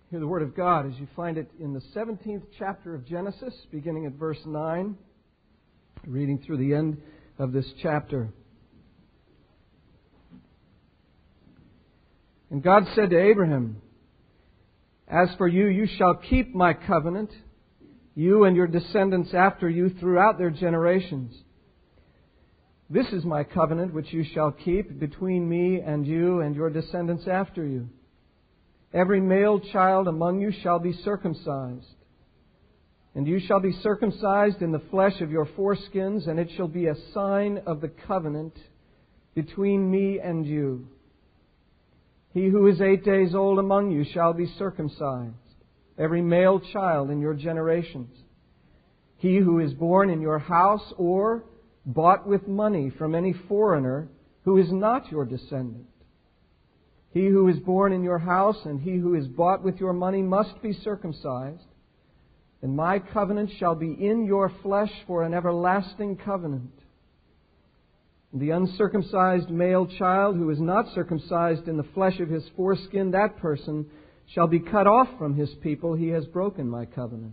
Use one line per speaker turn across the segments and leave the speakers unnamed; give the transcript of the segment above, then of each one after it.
Hear the Word of God as you find it in the 17th chapter of Genesis, beginning at verse 9, reading through the end of this chapter. And God said to Abraham, "As for you, you shall keep my covenant, you and your descendants after you throughout their generations. This is my covenant which you shall keep between me and you and your descendants after you. Every male child among you shall be circumcised. And you shall be circumcised in the flesh of your foreskins, and it shall be a sign of the covenant between me and you. He who is 8 days old among you shall be circumcised, every male child in your generations. He who is born in your house or bought with money from any foreigner who is not your descendant. He who is born in your house and he who is bought with your money must be circumcised. And my covenant shall be in your flesh for an everlasting covenant. The uncircumcised male child who is not circumcised in the flesh of his foreskin, that person shall be cut off from his people. He has broken my covenant."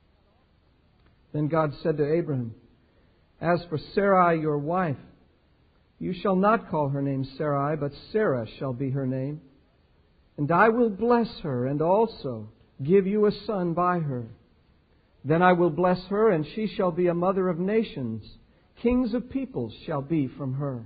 Then God said to Abraham, "As for Sarai your wife, you shall not call her name Sarai, but Sarah shall be her name. And I will bless her and also give you a son by her. Then I will bless her, and she shall be a mother of nations. Kings of peoples shall be from her."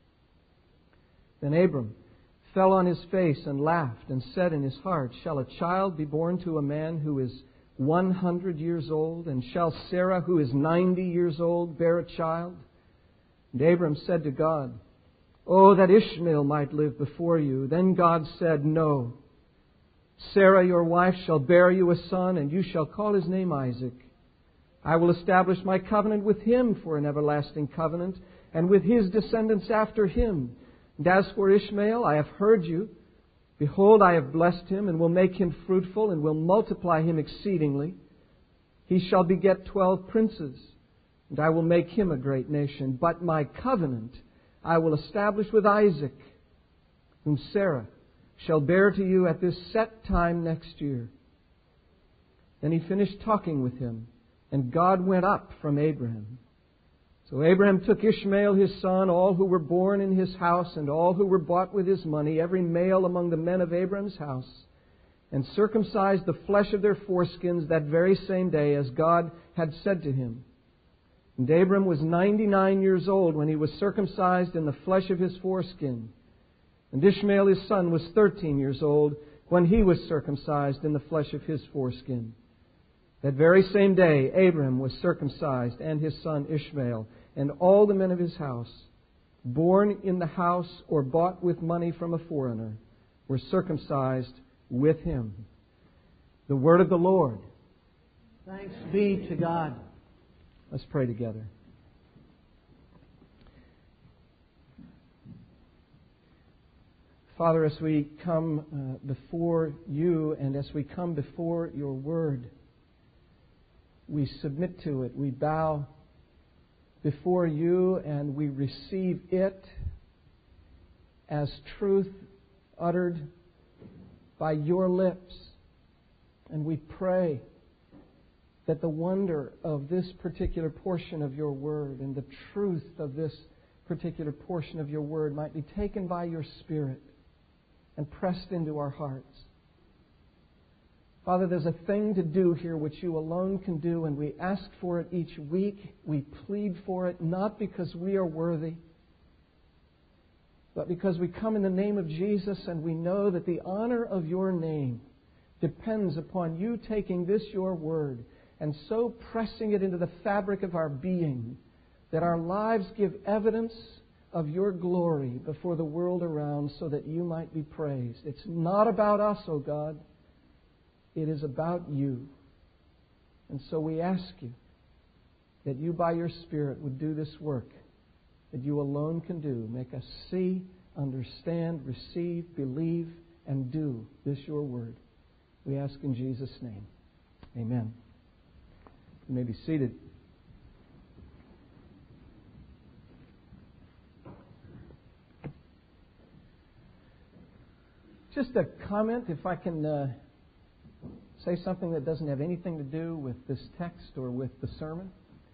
Then Abram fell on his face and laughed and said in his heart, "Shall a child be born to a man who is 100 years old? And shall Sarah, who is 90 years old, bear a child?" And Abram said to God, "Oh, that Ishmael might live before you." Then God said, "No. Sarah your wife shall bear you a son, and you shall call his name Isaac. I will establish my covenant with him for an everlasting covenant, and with his descendants after him. And as for Ishmael, I have heard you. Behold, I have blessed him, and will make him fruitful, and will multiply him exceedingly. He shall beget 12 princes, and I will make him a great nation. But my covenant I will establish with Isaac, whom Sarah shall bear to you at this set time next year." Then he finished talking with him, and God went up from Abraham. So Abraham took Ishmael his son, all who were born in his house, and all who were bought with his money, every male among the men of Abraham's house, and circumcised the flesh of their foreskins that very same day, as God had said to him. And Abram was 99 years old when he was circumcised in the flesh of his foreskin. And Ishmael his son was 13 years old when he was circumcised in the flesh of his foreskin. That very same day, Abram was circumcised, and his son Ishmael, and all the men of his house, born in the house or bought with money from a foreigner, were circumcised with him. The word of the Lord.
Thanks be to God.
Let's pray together. Father, as we come before you and as we come before your word, we submit to it. We bow before you and we receive it as truth uttered by your lips. And we pray that the wonder of this particular portion of your word and the truth of this particular portion of your word might be taken by your Spirit and pressed into our hearts. Father, there's a thing to do here which you alone can do, and we ask for it each week. We plead for it, not because we are worthy, but because we come in the name of Jesus and we know that the honor of your name depends upon you taking this, your word, and so pressing it into the fabric of our being that our lives give evidence of your glory before the world around so that you might be praised. It's not about us, O God. It is about you. And so we ask you that you by your Spirit would do this work that you alone can do. Make us see, understand, receive, believe, and do this your word. We ask in Jesus' name. Amen. You may be seated. Just a comment, if I can say something that doesn't have anything to do with this text or with the sermon.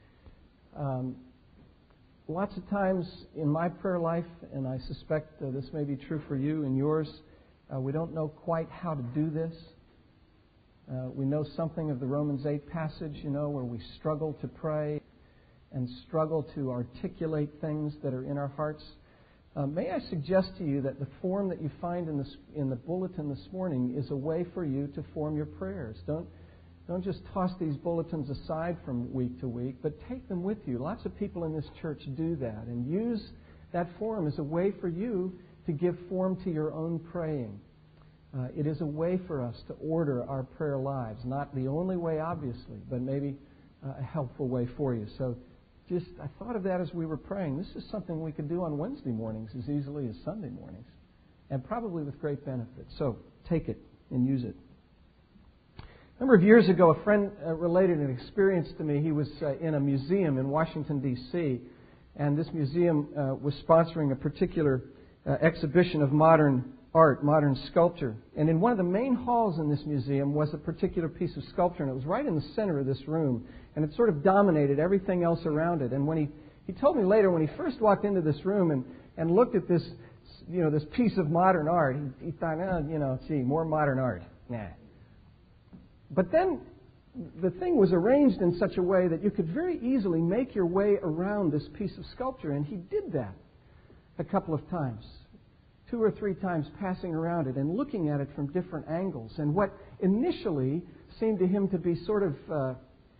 Lots of times in my prayer life, and I suspect this may be true for you and yours, we don't know quite how to do this. We know something of the Romans 8 passage, where we struggle to pray and struggle to articulate things that are in our hearts. May I suggest to you that the form that you find in the bulletin this morning is a way for you to form your prayers. Don't just toss these bulletins aside from week to week, but take them with you. Lots of people in this church do that, and use that form as a way for you to give form to your own praying. It is a way for us to order our prayer lives. Not the only way, obviously, but maybe a helpful way for you. So I thought of that as we were praying. This is something we could do on Wednesday mornings as easily as Sunday mornings, and probably with great benefit. So take it and use it. A number of years ago, a friend related an experience to me. He was in a museum in Washington, D.C., and this museum was sponsoring a particular exhibition of modern art, modern sculpture. And in one of the main halls in this museum was a particular piece of sculpture, and it was right in the center of this room, and it sort of dominated everything else around it. And when he told me later, when he first walked into this room and looked at this, this piece of modern art, he thought, more modern art. Nah. But then the thing was arranged in such a way that you could very easily make your way around this piece of sculpture, and he did that a couple of times. 2 or 3 times passing around it and looking at it from different angles. And what initially seemed to him to be sort of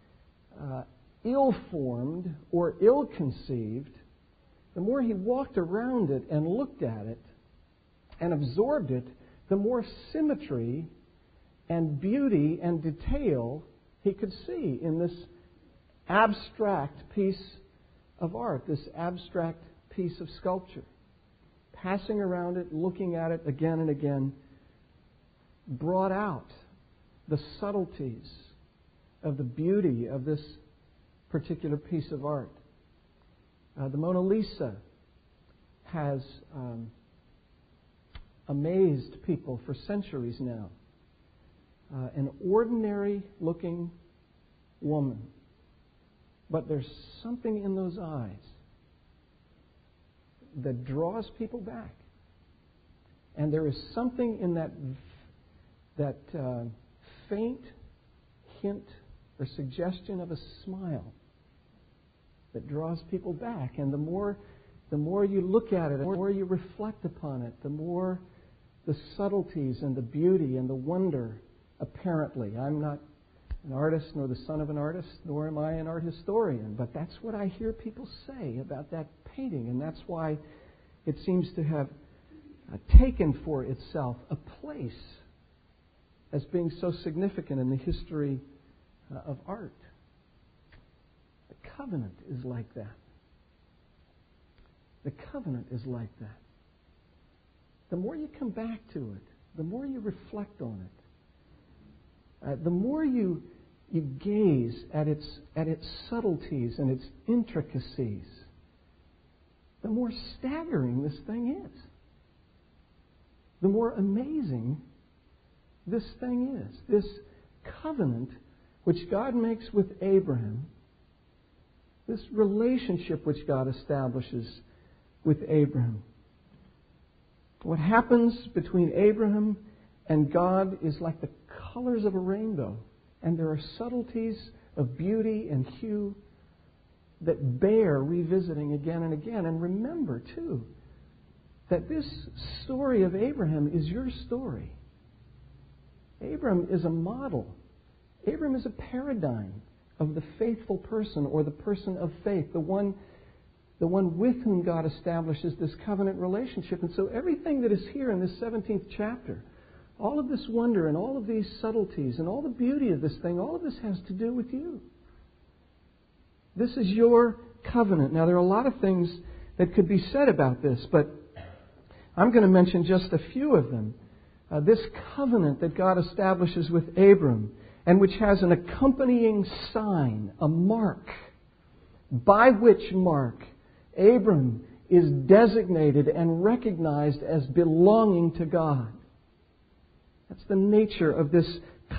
ill-formed or ill-conceived, the more he walked around it and looked at it and absorbed it, the more symmetry and beauty and detail he could see in this abstract piece of art, this abstract piece of sculpture. Passing around it, looking at it again and again, brought out the subtleties of the beauty of this particular piece of art. The Mona Lisa has amazed people for centuries now. An ordinary-looking woman, but there's something in those eyes that draws people back. And there is something in that faint hint or suggestion of a smile that draws people back. And the more you look at it, the more you reflect upon it, the more the subtleties and the beauty and the wonder, apparently. I'm not an artist nor the son of an artist, nor am I an art historian, but that's what I hear people say about that painting, and that's why it seems to have taken for itself a place as being so significant in the history of art. The covenant is like that. The covenant is like that. The more you come back to it, the more you reflect on it, the more you gaze at its subtleties and its intricacies, the more staggering this thing is. The more amazing this thing is. This covenant which God makes with Abraham, this relationship which God establishes with Abraham. What happens between Abraham and God is like the colors of a rainbow. And there are subtleties of beauty and hue that bear revisiting again and again. And remember, too, that this story of Abraham is your story. Abram is a model. Abram is a paradigm of the faithful person or the person of faith, the one with whom God establishes this covenant relationship. And so everything that is here in this 17th chapter, all of this wonder and all of these subtleties and all the beauty of this thing, all of this has to do with you. This is your covenant. Now, there are a lot of things that could be said about this, but I'm going to mention just a few of them. This covenant that God establishes with Abram, and which has an accompanying sign, a mark, by which mark Abram is designated and recognized as belonging to God. That's the nature of this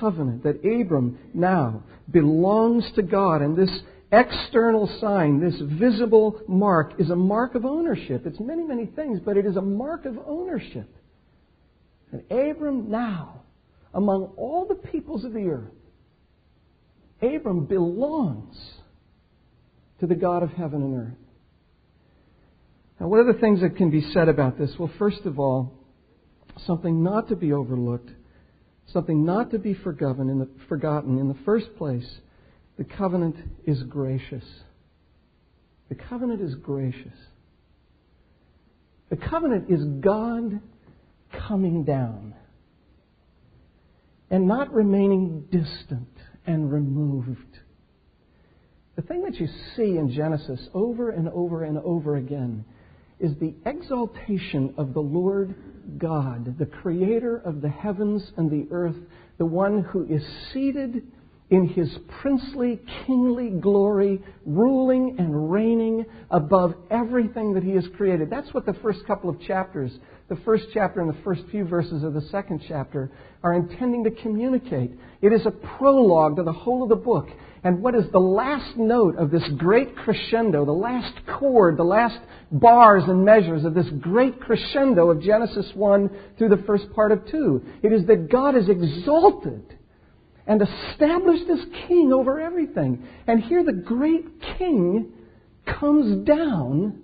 covenant, that Abram now belongs to God, and this external sign, this visible mark, is a mark of ownership. It's many, many things, but it is a mark of ownership. And Abram now, among all the peoples of the earth, Abram belongs to the God of heaven and earth. Now, what are the things that can be said about this? Well, first of all, something not to be overlooked, something not to be forgotten. In the first place, the covenant is gracious. The covenant is gracious. The covenant is God coming down and not remaining distant and removed. The thing that you see in Genesis over and over and over again is the exaltation of the Lord God, the creator of the heavens and the earth, the one who is seated in His princely, kingly glory, ruling and reigning above everything that He has created. That's what the first couple of chapters, the first chapter and the first few verses of the second chapter, are intending to communicate. It is a prologue to the whole of the book. And what is the last note of this great crescendo, the last chord, the last bars and measures of this great crescendo of Genesis 1 through the first part of 2? It is that God is exalted and established as king over everything. And here the great king comes down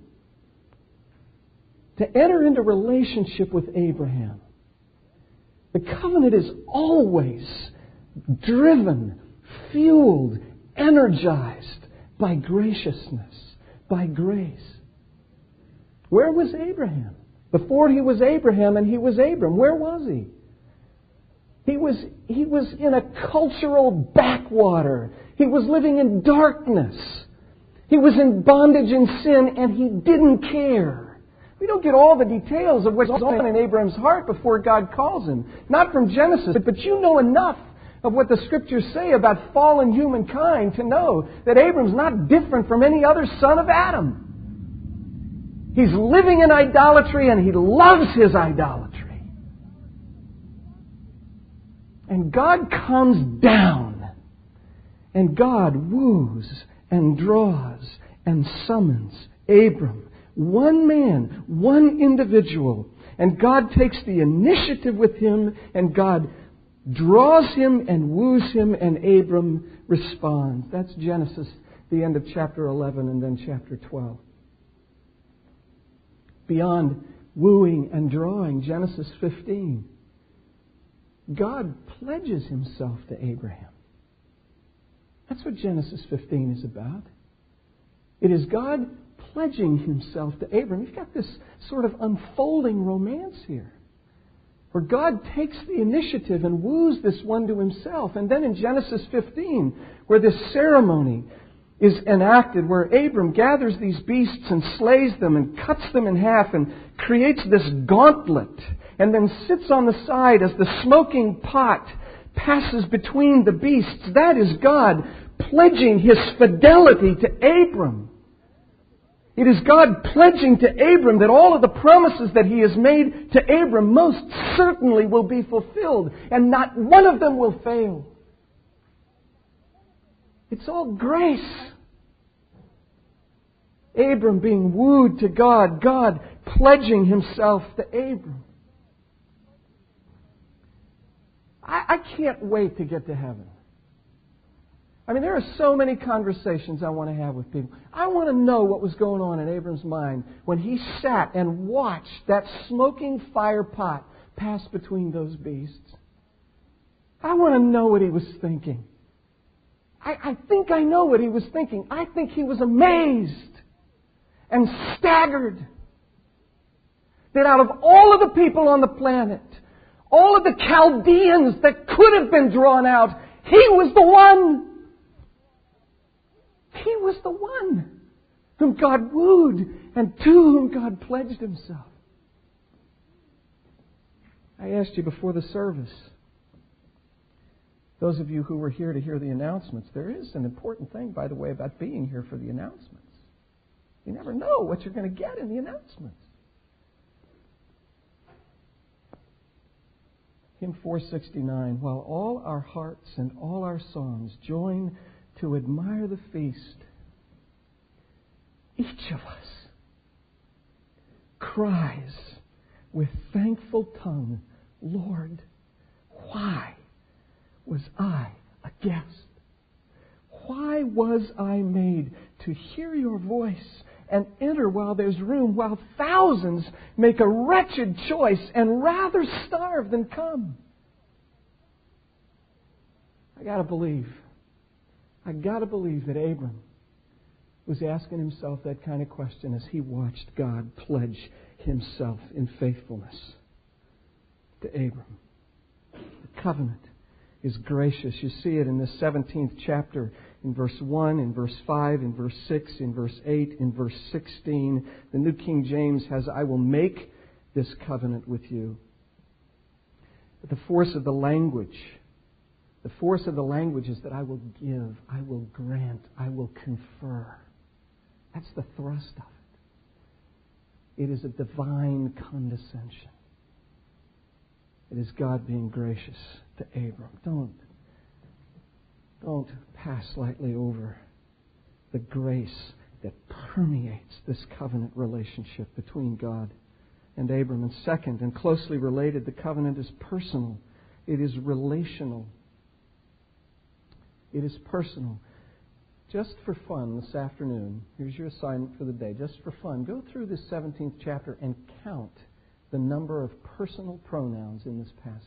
to enter into relationship with Abraham. The covenant is always driven, fueled, energized by graciousness, by grace. Where was Abraham? Before he was Abraham and he was Abram, where was he? He was in a cultural backwater. He was living in darkness. He was in bondage and sin, and he didn't care. We don't get all the details of what's going on in Abraham's heart before God calls him. Not from Genesis, but you know enough of what the Scriptures say about fallen humankind to know that Abram's not different from any other son of Adam. He's living in idolatry, and he loves his idolatry. And God comes down, and God woos and draws and summons Abram. One man, one individual. And God takes the initiative with him, and God draws him and woos him, and Abram responds. That's Genesis, the end of chapter 11 and then chapter 12. Beyond wooing and drawing, Genesis 15. God pledges Himself to Abraham. That's what Genesis 15 is about. It is God pledging Himself to Abraham. You've got this sort of unfolding romance here, where God takes the initiative and woos this one to Himself. And then in Genesis 15, where this ceremony is enacted, where Abram gathers these beasts and slays them and cuts them in half and creates this gauntlet, and then sits on the side as the smoking pot passes between the beasts. That is God pledging His fidelity to Abram. It is God pledging to Abram that all of the promises that He has made to Abram most certainly will be fulfilled, and not one of them will fail. It's all grace. Abram being wooed to God, God pledging Himself to Abram. I can't wait to get to heaven. I mean, there are so many conversations I want to have with people. I want to know what was going on in Abram's mind when he sat and watched that smoking fire pot pass between those beasts. I want to know what he was thinking. I think I know what he was thinking. I think he was amazed and staggered that out of all of the people on the planet, all of the Chaldeans that could have been drawn out, he was the one. He was the one whom God wooed and to whom God pledged Himself. I asked you before the service, those of you who were here to hear the announcements, there is an important thing, by the way, about being here for the announcements. You never know what you're going to get in the announcements. Hymn 469, while all our hearts and all our songs join to admire the feast, each of us cries with thankful tongue, Lord, why was I a guest? Why was I made to hear your voice and enter while there's room, while thousands make a wretched choice and rather starve than come? I got to believe that Abram was asking himself that kind of question as he watched God pledge Himself in faithfulness to Abram. The covenant is gracious. You see it in the 17th chapter, in verse 1, in verse 5, in verse 6, in verse 8, in verse 16. The New King James has, I will make this covenant with you. But the force of the language is that I will give, I will grant, I will confer. That's the thrust of it. It is a divine condescension. It is God being gracious to Abram. Don't pass lightly over the grace that permeates this covenant relationship between God and Abram. And second, and closely related, the covenant is personal. It is relational. It is personal. Just for fun this afternoon, here's your assignment for the day. Just for fun, go through this 17th chapter and count the number of personal pronouns in this passage.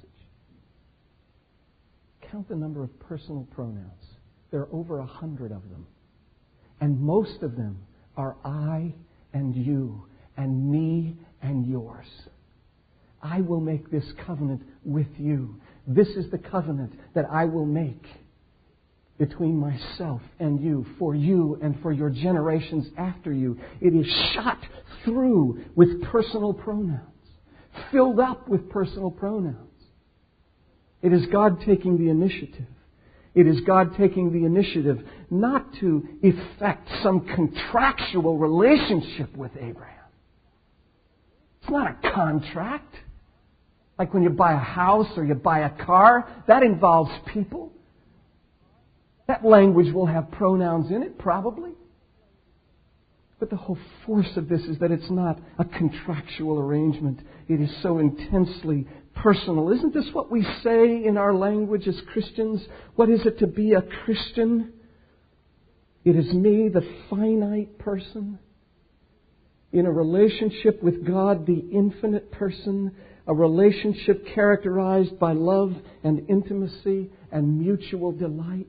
Count the number of personal pronouns. There are over 100 of them. And most of them are I and you and me and yours. I will make this covenant with you. This is the covenant that I will make between myself and you, for you and for your generations after you. It is shot through with personal pronouns, filled up with personal pronouns. It is God taking the initiative. It is God taking the initiative not to effect some contractual relationship with Abraham. It's not a contract. Like when you buy a house or you buy a car, that involves people. That language will have pronouns in it, probably. But the whole force of this is that it's not a contractual arrangement. It is so intensely personal. Isn't this what we say in our language as Christians? What is it to be a Christian? It is me, the finite person, in a relationship with God, the infinite person, a relationship characterized by love and intimacy and mutual delight.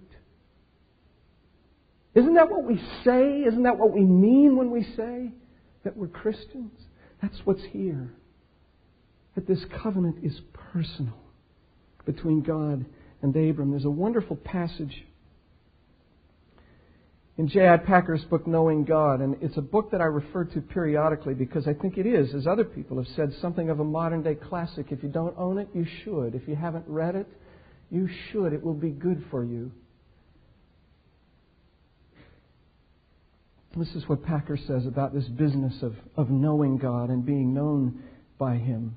Isn't that what we say? Isn't that what we mean when we say that we're Christians? That's what's here. That this covenant is personal between God and Abram. There's a wonderful passage in J.I. Packer's book, Knowing God. And it's a book that I refer to periodically because I think it is, as other people have said, something of a modern-day classic. If you don't own it, you should. If you haven't read it, you should. It will be good for you. This is what Packer says about this business of knowing God and being known by Him.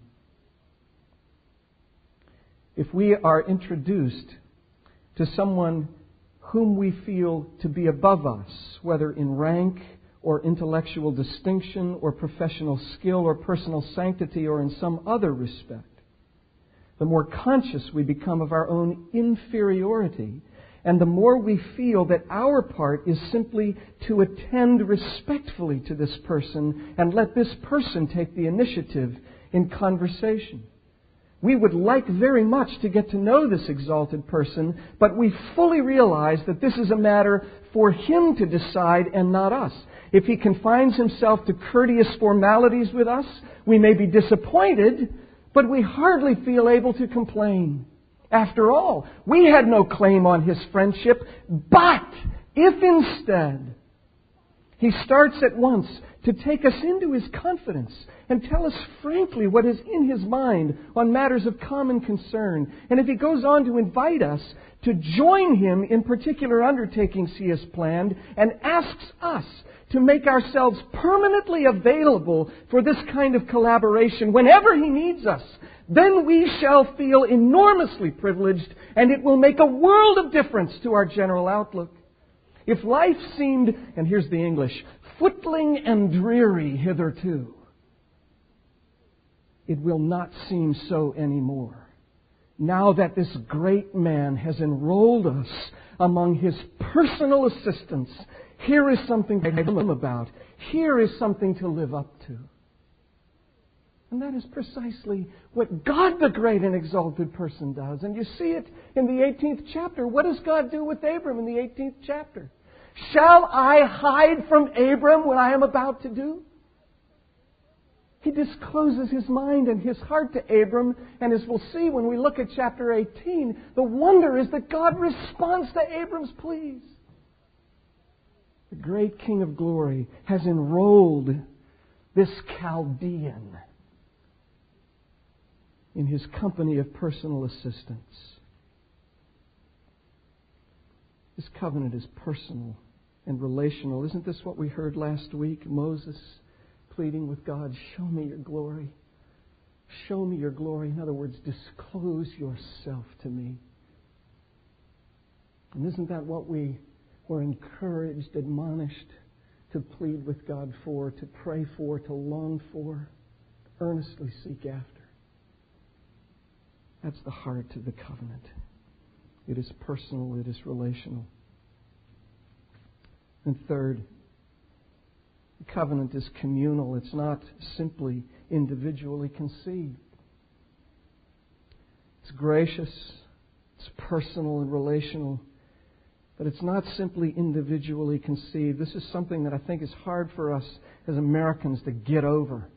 If we are introduced to someone whom we feel to be above us, whether in rank or intellectual distinction or professional skill or personal sanctity or in some other respect, the more conscious we become of our own inferiority, and the more we feel that our part is simply to attend respectfully to this person and let this person take the initiative in conversation. We would like very much to get to know this exalted person, but we fully realize that this is a matter for him to decide and not us. If he confines himself to courteous formalities with us, we may be disappointed, but we hardly feel able to complain. After all, we had no claim on his friendship, but if instead He starts at once to take us into His confidence and tell us frankly what is in His mind on matters of common concern. And if He goes on to invite us to join Him in particular undertakings He has planned and asks us to make ourselves permanently available for this kind of collaboration whenever He needs us, then we shall feel enormously privileged, and it will make a world of difference to our general outlook. If life seemed, and here's the English, footling and dreary hitherto, it will not seem so anymore. Now that this great man has enrolled us among His personal assistants, here is something to tell Him about. Here is something to live up to. And that is precisely what God, the great and exalted person, does. And you see it in the 18th chapter. What does God do with Abram in the 18th chapter? Shall I hide from Abram what I am about to do? He discloses His mind and His heart to Abram. And as we'll see when we look at chapter 18, the wonder is that God responds to Abram's pleas. The great King of glory has enrolled this Chaldean in His company of personal assistants. This covenant is personal and relational. Isn't this what we heard last week? Moses pleading with God, show me your glory. Show me your glory. In other words, disclose yourself to me. And isn't that what we were encouraged, admonished to plead with God for, to pray for, to long for, earnestly seek after? That's the heart of the covenant. It is personal, it is relational. And third, the covenant is communal. It's not simply individually conceived. It's gracious, it's personal and relational, but it's not simply individually conceived. This is something that I think is hard for us as Americans to get over.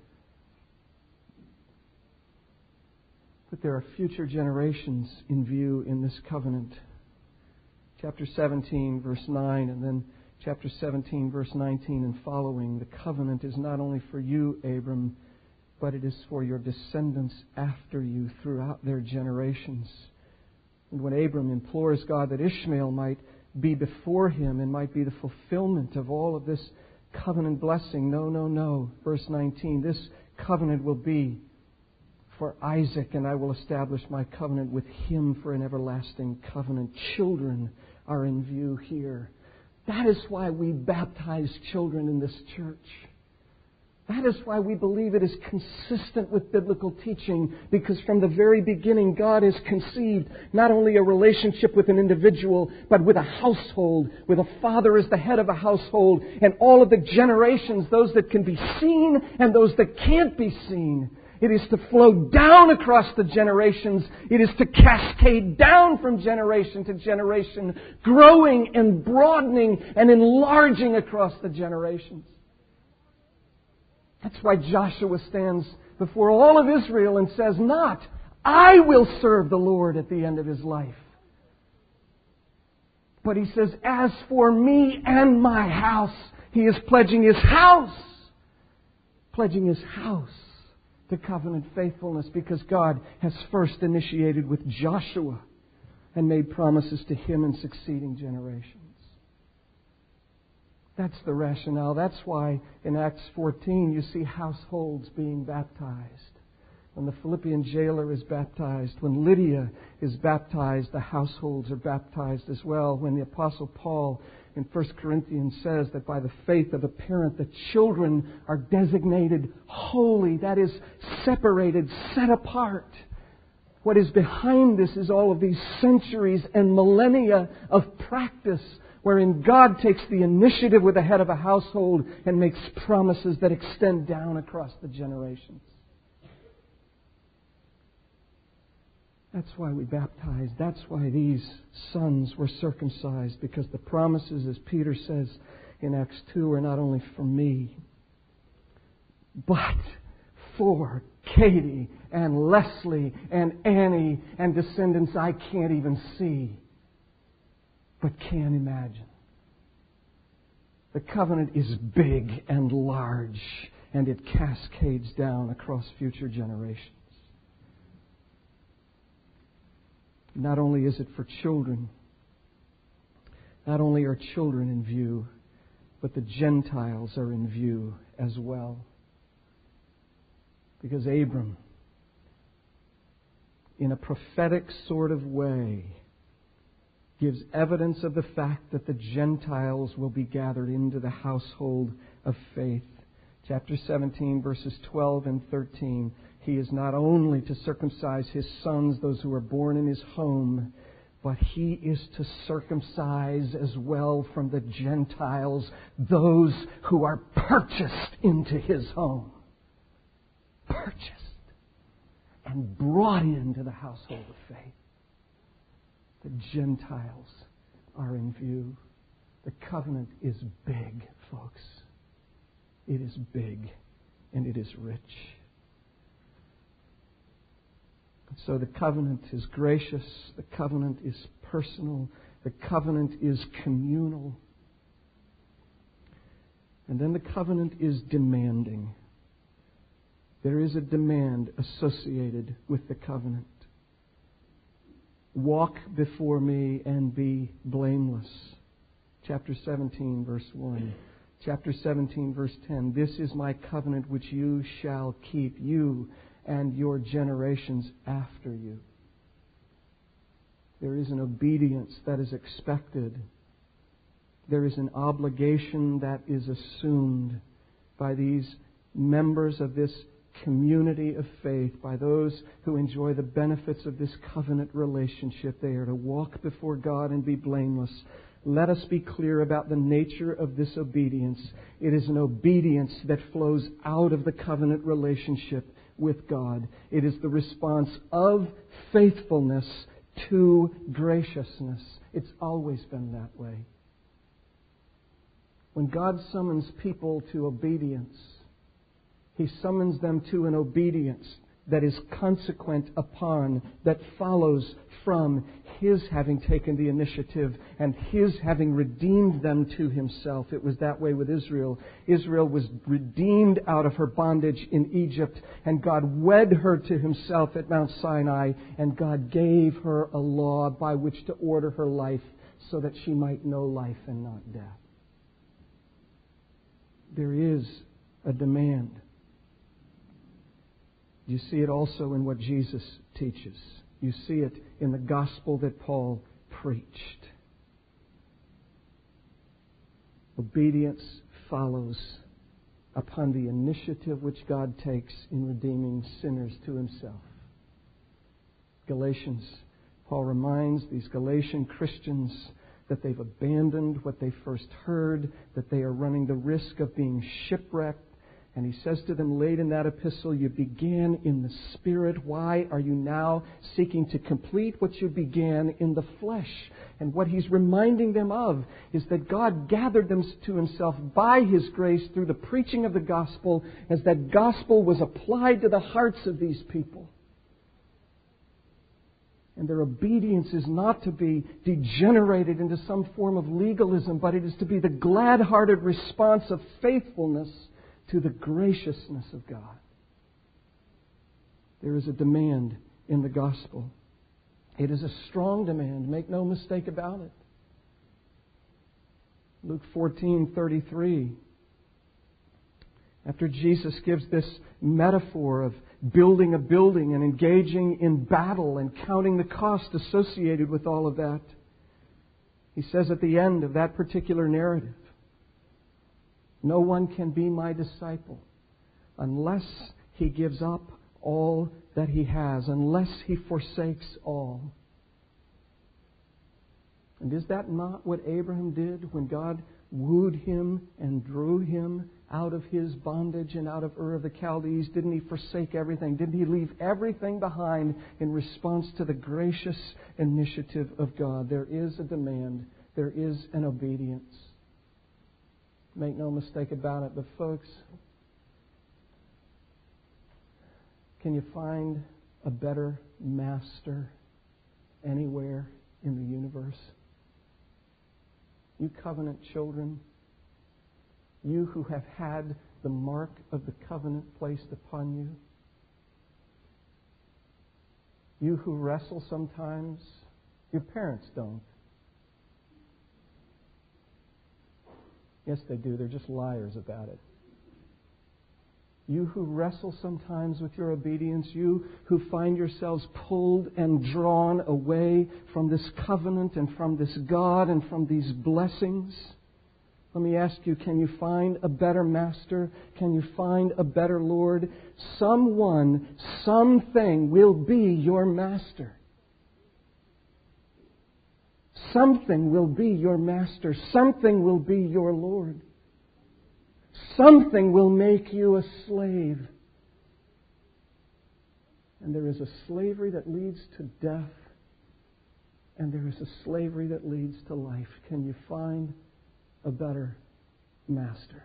But there are future generations in view in this covenant. Chapter 17, verse 9, and then chapter 17, verse 19 and following. The covenant is not only for you, Abram, but it is for your descendants after you throughout their generations. And when Abram implores God that Ishmael might be before him and might be the fulfillment of all of this covenant blessing, no. Verse 19, this covenant will be for Isaac, and I will establish my covenant with him for an everlasting covenant. Children are in view here. That is why we baptize children in this church. That is why we believe it is consistent with biblical teaching, because from the very beginning God has conceived not only a relationship with an individual, but with a household, with a father as the head of a household, and all of the generations, those that can be seen and those that can't be seen. It is to flow down across the generations. It is to cascade down from generation to generation, growing and broadening and enlarging across the generations. That's why Joshua stands before all of Israel and says, not, I will serve the Lord at the end of his life. But he says, as for me and my house, he is pledging his house. Pledging his house to covenant faithfulness, because God has first initiated with Joshua and made promises to him in succeeding generations. That's the rationale. That's why in Acts 14 you see households being baptized. When the Philippian jailer is baptized, when Lydia is baptized, the households are baptized as well. When the Apostle Paul in 1 Corinthians says that by the faith of a parent, the children are designated holy, that is, separated, set apart. What is behind this is all of these centuries and millennia of practice wherein God takes the initiative with the head of a household and makes promises that extend down across the generations. That's why we baptize. That's why these sons were circumcised, because the promises, as Peter says in Acts 2, are not only for me, but for Katie and Leslie and Annie and descendants I can't even see, but can imagine. The covenant is big and large, and it cascades down across future generations. Not only is it for children, not only are children in view, but the Gentiles are in view as well. Because Abram, in a prophetic sort of way, gives evidence of the fact that the Gentiles will be gathered into the household of faith. Chapter 17, verses 12 and 13. He is not only to circumcise his sons, those who are born in his home, but he is to circumcise as well from the Gentiles those who are purchased into his home. Purchased and brought into the household of faith. The Gentiles are in view. The covenant is big, folks. It is big and it is rich. So the covenant is gracious. The covenant is personal. The covenant is communal. And then the covenant is demanding. There is a demand associated with the covenant. Walk before me and be blameless. Chapter 17, verse 1. Chapter 17, verse 10. This is my covenant which you shall keep, you and your generations after you. There is an obedience that is expected. There is an obligation that is assumed by these members of this community of faith, by those who enjoy the benefits of this covenant relationship. They are to walk before God and be blameless. Let us be clear about the nature of this obedience. It is an obedience that flows out of the covenant relationship with God. It is the response of faithfulness to graciousness. It's always been that way. When God summons people to obedience, He summons them to an obedience that is consequent upon, that follows from His having taken the initiative and His having redeemed them to Himself. It was that way with Israel. Israel was redeemed out of her bondage in Egypt, and God wed her to Himself at Mount Sinai, and God gave her a law by which to order her life so that she might know life and not death. There is a demand. You see it also in what Jesus teaches. You see it in the gospel that Paul preached. Obedience follows upon the initiative which God takes in redeeming sinners to Himself. Galatians, Paul reminds these Galatian Christians that they've abandoned what they first heard, that they are running the risk of being shipwrecked. And he says to them late in that epistle, you began in the Spirit. Why are you now seeking to complete what you began in the flesh? And what he's reminding them of is that God gathered them to Himself by His grace through the preaching of the gospel, as that gospel was applied to the hearts of these people. And their obedience is not to be degenerated into some form of legalism, but it is to be the glad-hearted response of faithfulness to the graciousness of God. There is a demand in the gospel. It is a strong demand, make no mistake about it. Luke 14:33. After Jesus gives this metaphor of building a building and engaging in battle and counting the cost associated with all of that, He says at the end of that particular narrative, no one can be my disciple unless he gives up all that he has, unless he forsakes all. And is that not what Abraham did when God wooed him and drew him out of his bondage and out of Ur of the Chaldees? Didn't he forsake everything? Didn't he leave everything behind in response to the gracious initiative of God? There is a demand. There is an obedience. Make no mistake about it. But folks, can you find a better master anywhere in the universe? You covenant children, You who have had the mark of the covenant placed upon you. You who wrestle sometimes. Your parents don't. Yes, they do. They're just liars about it. You who wrestle sometimes with your obedience, you who find yourselves pulled and drawn away from this covenant and from this God and from these blessings. Let me ask you, can you find a better master? Can you find a better Lord? Someone, something will be your master. Something will be your master. Something will be your Lord. Something will make you a slave. And there is a slavery that leads to death. And there is a slavery that leads to life. Can you find a better master?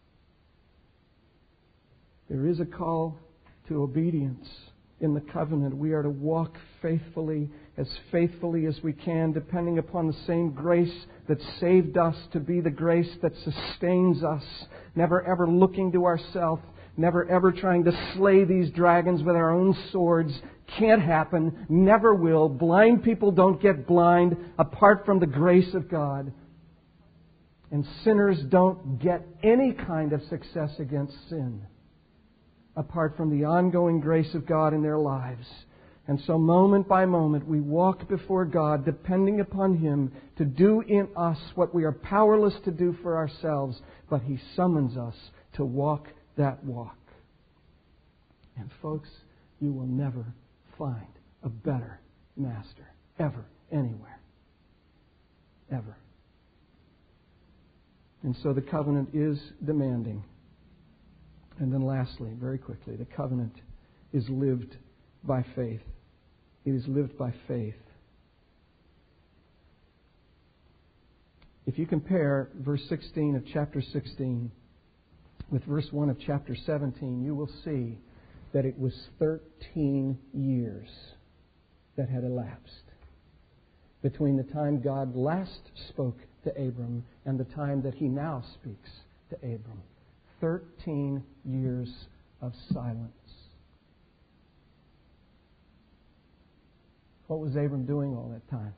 There is a call to obedience in the covenant. We are to walk faithfully as we can, depending upon the same grace that saved us to be the grace that sustains us. Never ever looking to ourselves, never ever trying to slay these dragons with our own swords. Can't happen, never will. Blind people don't get blind apart from the grace of God. And sinners don't get any kind of success against sin apart from the ongoing grace of God in their lives. And so moment by moment we walk before God depending upon Him to do in us what we are powerless to do for ourselves, but He summons us to walk that walk. And folks, you will never find a better master, ever, anywhere. Ever. And so the covenant is demanding. And then lastly, very quickly, the covenant is lived by faith. It is lived by faith. If you compare verse 16 of chapter 16 with verse 1 of chapter 17, you will see that it was 13 years that had elapsed between the time God last spoke to Abram and the time that He now speaks to Abram. 13 years of silence. What was Abram doing all that time?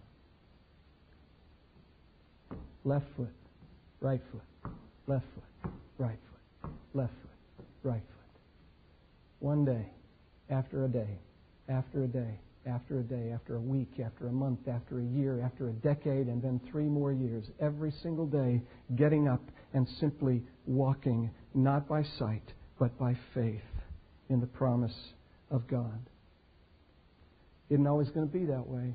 Left foot, right foot, left foot, right foot, left foot, right foot. One day, after a day, after a day, after a day, after a week, after a month, after a year, after a decade, and then 3 more years, every single day getting up and simply walking, not by sight, but by faith in the promise of God. It isn't always going to be that way.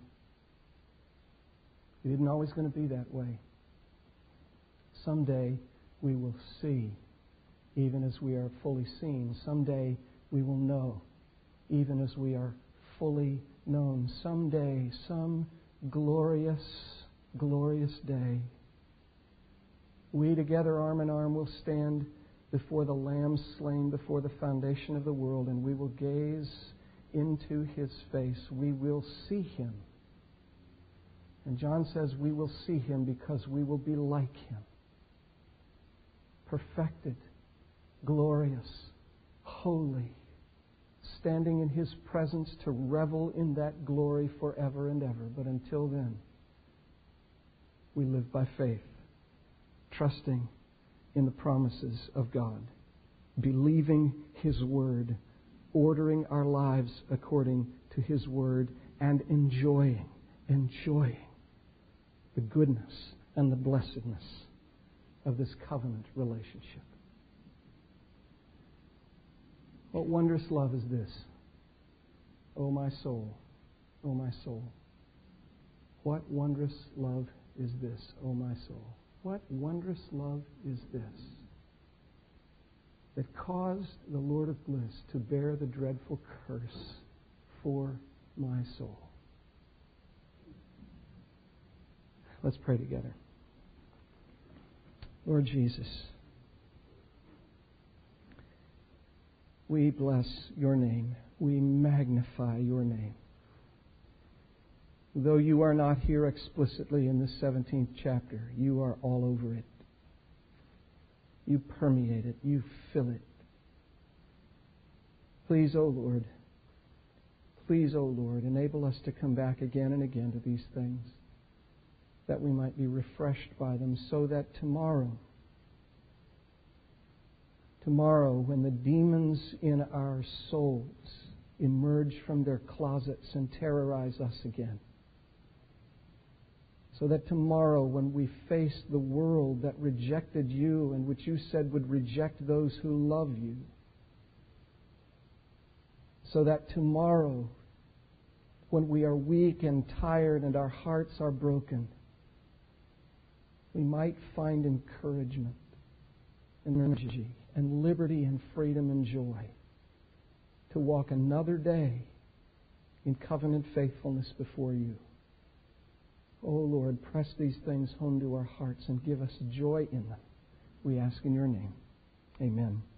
It isn't always going to be that way. Someday we will see, even as we are fully seen. Someday we will know, even as we are fully known. Someday, some glorious, glorious day, we together arm in arm will stand before the Lamb slain before the foundation of the world, and we will gaze into His face. We will see Him. And John says we will see Him because we will be like Him. Perfected, glorious, holy, standing in His presence to revel in that glory forever and ever. But until then, we live by faith, trusting in the promises of God, believing His Word, ordering our lives according to His Word, and enjoying the goodness and the blessedness of this covenant relationship. What wondrous love is this? O my soul, O my soul. What wondrous love is this, O my soul? What wondrous love is this that caused the Lord of bliss to bear the dreadful curse for my soul? Let's pray together. Lord Jesus, we bless Your name. We magnify Your name. Though You are not here explicitly in this 17th chapter, You are all over it. You permeate it. You fill it. Please, O Lord, enable us to come back again and again to these things, that we might be refreshed by them, so that tomorrow, when the demons in our souls emerge from their closets and terrorize us again, so that tomorrow, when we face the world that rejected you and which you said would reject those who love you, so that tomorrow, when we are weak and tired and our hearts are broken, we might find encouragement and energy and liberty and freedom and joy to walk another day in covenant faithfulness before you. Oh Lord, press these things home to our hearts and give us joy in them. We ask in your name. Amen.